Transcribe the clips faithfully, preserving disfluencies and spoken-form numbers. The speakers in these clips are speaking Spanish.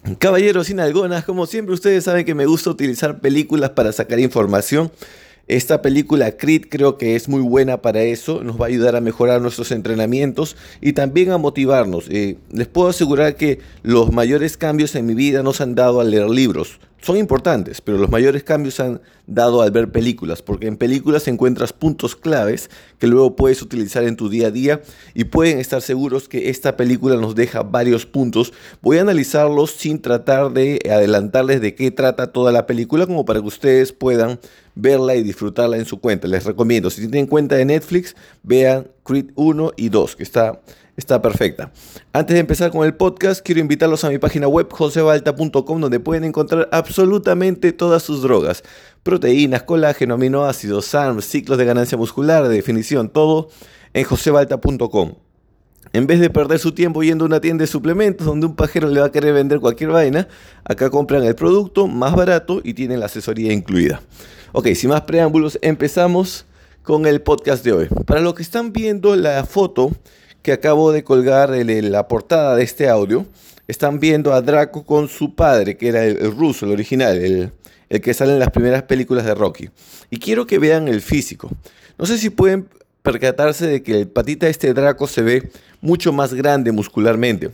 Caballeros sin algonas, como siempre ustedes saben que me gusta utilizar películas para sacar información. Esta película Creed creo que es muy buena para eso, nos va a ayudar a mejorar nuestros entrenamientos y también a motivarnos. Eh, les puedo asegurar que los mayores cambios en mi vida no se han dado al leer libros. Son importantes, pero los mayores cambios se han dado al ver películas, porque en películas encuentras puntos claves que luego puedes utilizar en tu día a día y pueden estar seguros que esta película nos deja varios puntos. Voy a analizarlos sin tratar de adelantarles de qué trata toda la película, como para que ustedes puedan verla y disfrutarla en su cuenta. Les recomiendo, si tienen cuenta de Netflix, vean Creed uno y dos, que está, está perfecta. Antes de empezar con el podcast, quiero invitarlos a mi página web jose balta punto com, donde pueden encontrar absolutamente todas sus drogas: proteínas, colágeno, aminoácidos, S A R M, ciclos de ganancia muscular, de definición, todo en jose balta punto com. En vez de perder su tiempo yendo a una tienda de suplementos donde un pajero le va a querer vender cualquier vaina, acá compran el producto más barato y tienen la asesoría incluida. Ok, sin más preámbulos, empezamos con el podcast de hoy. Para los que están viendo la foto que acabo de colgar en la portada de este audio, están viendo a Draco con su padre, que era el, el ruso, el original, el, el que sale en las primeras películas de Rocky. Y quiero que vean el físico. No sé si pueden percatarse de que el patita de este Draco se ve mucho más grande muscularmente.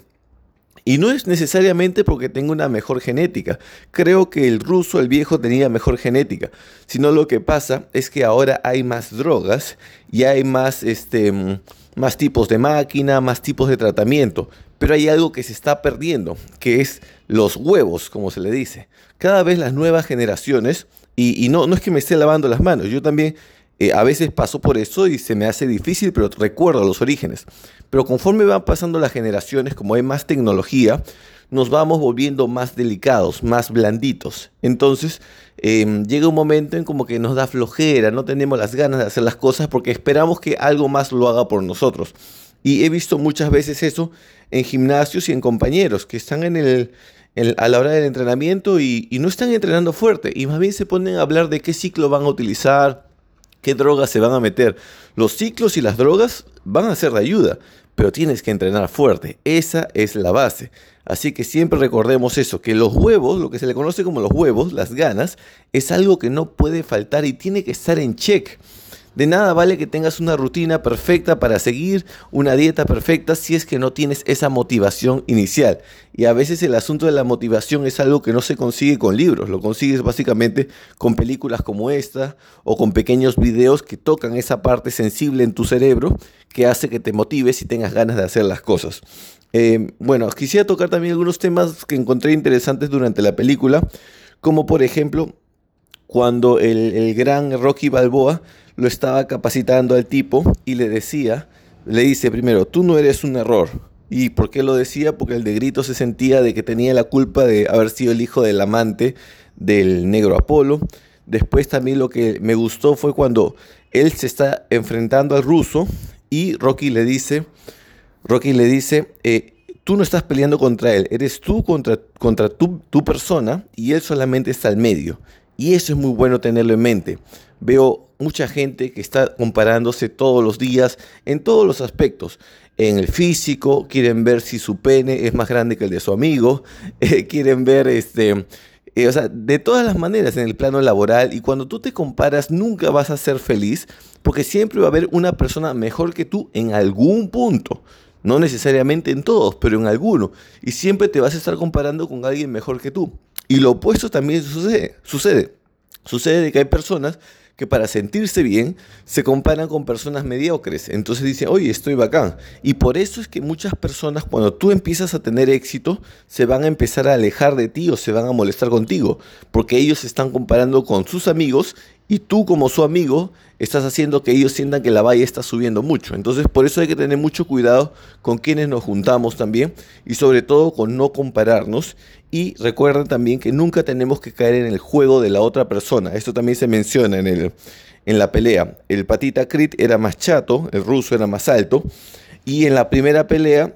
Y no es necesariamente porque tenga una mejor genética. Creo que el ruso, el viejo, tenía mejor genética. Sino lo que pasa es que ahora hay más drogas y hay más, este, más tipos de máquina, más tipos de tratamiento. Pero hay algo que se está perdiendo, que es los huevos, como se le dice. Cada vez las nuevas generaciones, y, y no, no es que me esté lavando las manos, yo también eh, a veces paso por eso y se me hace difícil, pero recuerdo los orígenes. Pero conforme van pasando las generaciones, como hay más tecnología, nos vamos volviendo más delicados, más blanditos. Entonces eh, llega un momento en como que nos da flojera, no tenemos las ganas de hacer las cosas porque esperamos que algo más lo haga por nosotros. Y he visto muchas veces eso en gimnasios y en compañeros que están en el, en- a la hora del entrenamiento y, y no están entrenando fuerte. Y más bien se ponen a hablar de qué ciclo van a utilizar, qué drogas se van a meter. Los ciclos y las drogas van a ser de ayuda, pero tienes que entrenar fuerte. Esa es la base. Así que siempre recordemos eso, que los huevos, lo que se le conoce como los huevos, las ganas, es algo que no puede faltar y tiene que estar en check. De nada vale que tengas una rutina perfecta para seguir, una dieta perfecta, si es que no tienes esa motivación inicial. Y a veces el asunto de la motivación es algo que no se consigue con libros, lo consigues básicamente con películas como esta o con pequeños videos que tocan esa parte sensible en tu cerebro que hace que te motives y tengas ganas de hacer las cosas. Eh, bueno, quisiera tocar también algunos temas que encontré interesantes durante la película, como por ejemplo cuando el, el gran Rocky Balboa lo estaba capacitando al tipo y le decía, le dice primero: tú no eres un error. ¿Y por qué lo decía? Porque el de Grito se sentía de que tenía la culpa de haber sido el hijo del amante del negro Apolo. Después también lo que me gustó fue cuando él se está enfrentando al ruso y Rocky le dice, Rocky le dice, eh, tú no estás peleando contra él, eres tú contra, contra tu, tu persona y él solamente está al medio. Y eso es muy bueno tenerlo en mente. Veo mucha gente que está comparándose todos los días en todos los aspectos. En el físico, quieren ver si su pene es más grande que el de su amigo, eh, quieren ver, este, eh, o sea, de todas las maneras en el plano laboral. Y cuando tú te comparas, nunca vas a ser feliz porque siempre va a haber una persona mejor que tú en algún punto. No necesariamente en todos, pero en alguno. Y siempre te vas a estar comparando con alguien mejor que tú. Y lo opuesto también sucede. Sucede, sucede de que hay personas que para sentirse bien se comparan con personas mediocres. Entonces dicen, oye, estoy bacán. Y por eso es que muchas personas, cuando tú empiezas a tener éxito, se van a empezar a alejar de ti o se van a molestar contigo. Porque ellos se están comparando con sus amigos y tú, como su amigo, estás haciendo que ellos sientan que la valla está subiendo mucho. Entonces por eso hay que tener mucho cuidado con quienes nos juntamos también y sobre todo con no compararnos. Y recuerden también que nunca tenemos que caer en el juego de la otra persona. Esto también se menciona en, el, en la pelea. El patita Creed era más chato, el ruso era más alto. Y en la primera pelea,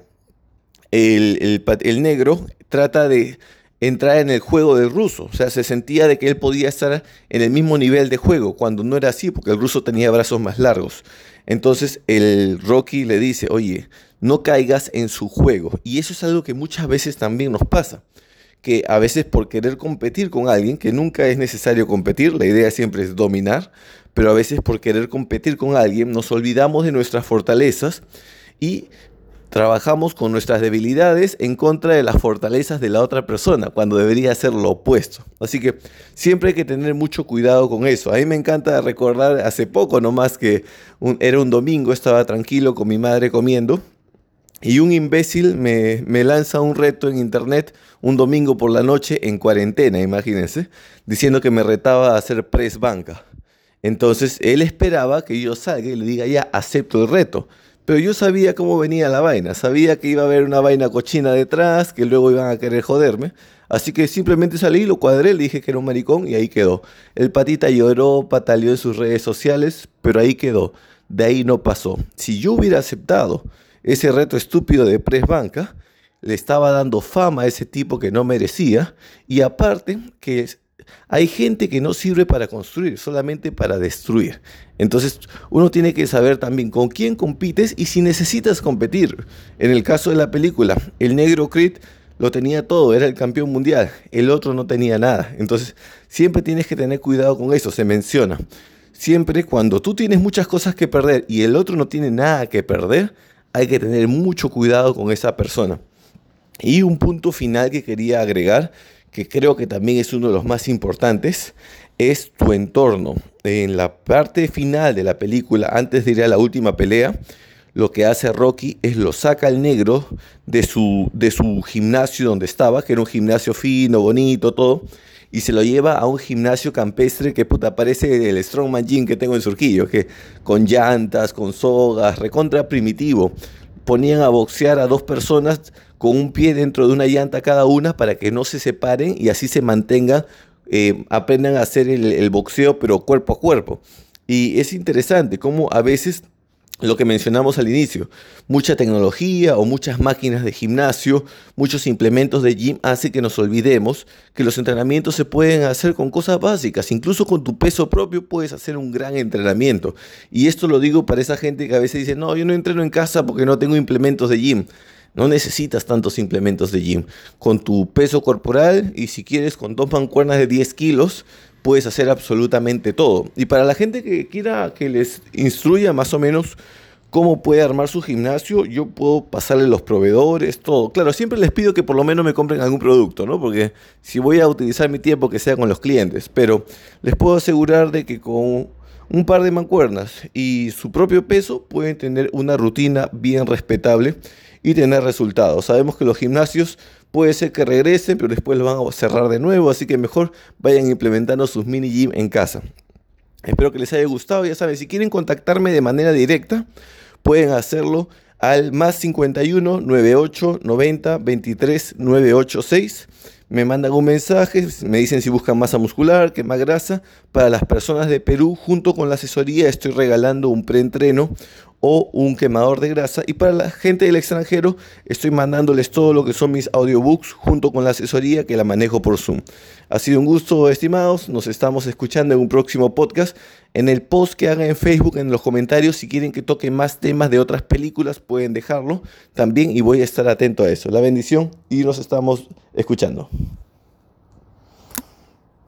el, el, el negro trata de entrar en el juego del ruso. O sea, se sentía de que él podía estar en el mismo nivel de juego, cuando no era así, porque el ruso tenía brazos más largos. Entonces el Rocky le dice, oye, no caigas en su juego. Y eso es algo que muchas veces también nos pasa, que a veces por querer competir con alguien, que nunca es necesario competir, la idea siempre es dominar, pero a veces por querer competir con alguien nos olvidamos de nuestras fortalezas y trabajamos con nuestras debilidades en contra de las fortalezas de la otra persona, cuando debería ser lo opuesto. Así que siempre hay que tener mucho cuidado con eso. A mí me encanta recordar hace poco nomás que un, era un domingo, estaba tranquilo con mi madre comiendo y un imbécil me, me lanza un reto en internet un domingo por la noche en cuarentena, imagínense, diciendo que me retaba a hacer press banca. Entonces él esperaba que yo salga y le diga ya, acepto el reto. Pero yo sabía cómo venía la vaina, sabía que iba a haber una vaina cochina detrás, que luego iban a querer joderme. Así que simplemente salí, lo cuadré, le dije que era un maricón y ahí quedó. El patita lloró, pataleó en sus redes sociales, pero ahí quedó. De ahí no pasó. Si yo hubiera aceptado ese reto estúpido de press banca, le estaba dando fama a ese tipo que no merecía. Y aparte que hay gente que no sirve para construir, solamente para destruir. Entonces uno tiene que saber también con quién compites y si necesitas competir. En el caso de la película, el negro Creed lo tenía todo, era el campeón mundial, el otro no tenía nada. Entonces siempre tienes que tener cuidado con eso, se menciona. Siempre cuando tú tienes muchas cosas que perder y el otro no tiene nada que perder, hay que tener mucho cuidado con esa persona. Y un punto final que quería agregar, que creo que también es uno de los más importantes, es tu entorno. En la parte final de la película, antes de ir a la última pelea, lo que hace Rocky es lo saca al negro de su, de su gimnasio donde estaba, que era un gimnasio fino, bonito, todo, y se lo lleva a un gimnasio campestre que puta parece el Strongman Gym que tengo en Surquillo, que con llantas, con sogas, recontra primitivo. Ponían a boxear a dos personas con un pie dentro de una llanta cada una para que no se separen y así se mantengan, eh, aprendan a hacer el, el boxeo pero cuerpo a cuerpo. Y es interesante cómo a veces, lo que mencionamos al inicio, mucha tecnología o muchas máquinas de gimnasio, muchos implementos de gym hace que nos olvidemos que los entrenamientos se pueden hacer con cosas básicas. Incluso con tu peso propio puedes hacer un gran entrenamiento. Y esto lo digo para esa gente que a veces dice, no, yo no entreno en casa porque no tengo implementos de gym. No necesitas tantos implementos de gym. Con tu peso corporal y si quieres con dos mancuernas de diez kilos, puedes hacer absolutamente todo. Y para la gente que quiera que les instruya más o menos cómo puede armar su gimnasio, yo puedo pasarle los proveedores, todo. Claro, siempre les pido que por lo menos me compren algún producto, ¿no? Porque si voy a utilizar mi tiempo, que sea con los clientes. Pero les puedo asegurar de que con un par de mancuernas y su propio peso pueden tener una rutina bien respetable y tener resultados. Sabemos que los gimnasios puede ser que regresen, pero después lo van a cerrar de nuevo, así que mejor vayan implementando sus mini gym en casa. Espero que les haya gustado. Ya saben, si quieren contactarme de manera directa, pueden hacerlo al más cincuenta y uno, noventa y ocho, noventa, veintitrés, novecientos ochenta y seis. Me mandan un mensaje, me dicen si buscan masa muscular, quemar grasa. Para las personas de Perú, junto con la asesoría, estoy regalando un preentreno o un quemador de grasa. Y para la gente del extranjero, estoy mandándoles todo lo que son mis audiobooks junto con la asesoría que la manejo por Zoom. Ha sido un gusto, estimados. Nos estamos escuchando en un próximo podcast. En el post que hagan en Facebook, en los comentarios, si quieren que toque más temas de otras películas, pueden dejarlo también y voy a estar atento a eso. La bendición y nos estamos escuchando.